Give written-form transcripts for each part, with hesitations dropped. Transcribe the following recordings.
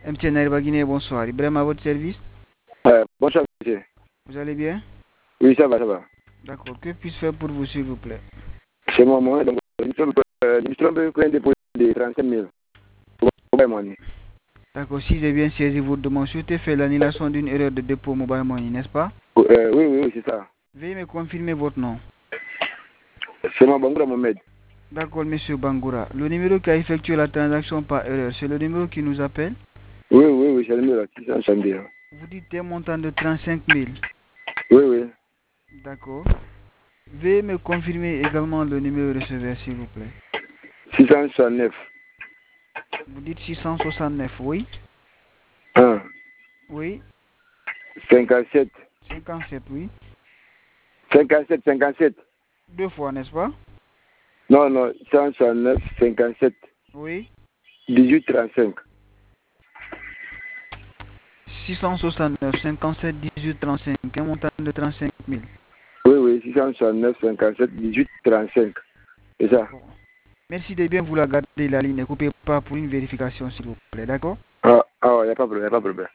MTN Airba Guinée, bonsoir. Ibrahim à votre service. Bonsoir, monsieur. Vous allez bien? Oui, ça va, ça va. D'accord. Que puis-je faire pour vous, s'il vous plaît? C'est moi, donc, nous sommes un dépôt de 35 000. Mobile money. D'accord. Si j'ai bien saisi votre demande, souhaitez faire l'annulation d'une erreur de dépôt mobile money, n'est-ce pas? Oui, c'est ça. Veuillez me confirmer votre nom. C'est moi, Bangoura Mohamed. D'accord, monsieur Bangoura. Le numéro qui a effectué la transaction par erreur, c'est le numéro qui nous appelle? Oui, c'est le numéro 670. Vous dites un montant de 35 000. Oui. D'accord. Veuillez me confirmer également le numéro receveur, s'il vous plaît. 669. Vous dites 669, oui? 1. Oui. 57. 57, oui. 57. Deux fois, n'est-ce pas? Non, 169, 57. Oui. 18, 35. 669, 57, 18, 35. Un montant de 35 000. Oui, 669, 57, 18, 35. C'est ça. Merci de bien vouloir garder la ligne. Ne coupez pas pour une vérification, s'il vous plaît. D'accord? Il n'y a pas de problème.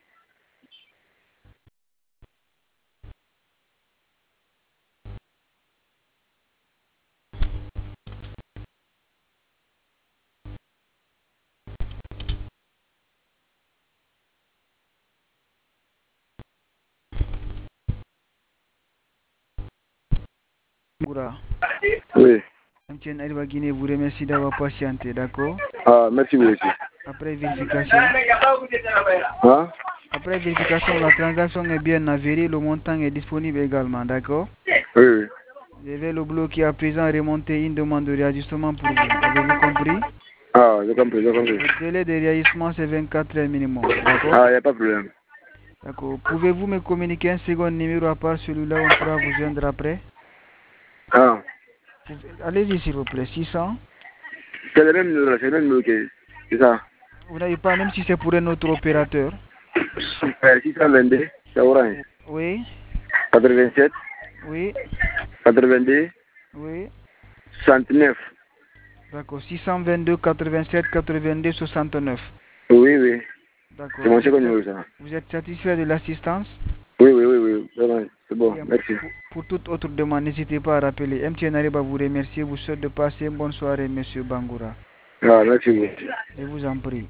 Bangoura. Oui. MTN Airba Guinée vous remercie d'avoir patienté. D'accord? Merci beaucoup. Après vérification. Après vérification, la transaction est bien avérée. Le montant est disponible également. D'accord? Oui. Je vais le bloquer à présent et remonter une demande de réajustement pour vous. Avez-vous compris? J'ai compris. Le délai de réajustement, c'est 24 heures minimum. D'accord? Il n'y a pas de problème. D'accord. Pouvez-vous me communiquer un second numéro à part celui-là, on pourra vous joindre après? Allez-y, s'il vous plaît. 600. C'est le même numéro, c'est ça. Vous n'avez pas, même si c'est pour un autre opérateur? 622, c'est Orange. Oui. 87. Oui. 82. Oui. 69. D'accord. 622, 87, 82, 69. Oui. D'accord. C'est mon second numéro, ça. Vous êtes satisfait de l'assistance? Oui. Vraiment, c'est bon, Bien. merci. Pour toute autre demande, n'hésitez pas à rappeler. MTN Airba vous remercie. Vous souhaite de passer une bonne soirée, monsieur Bangoura. Merci beaucoup. Je vous en prie.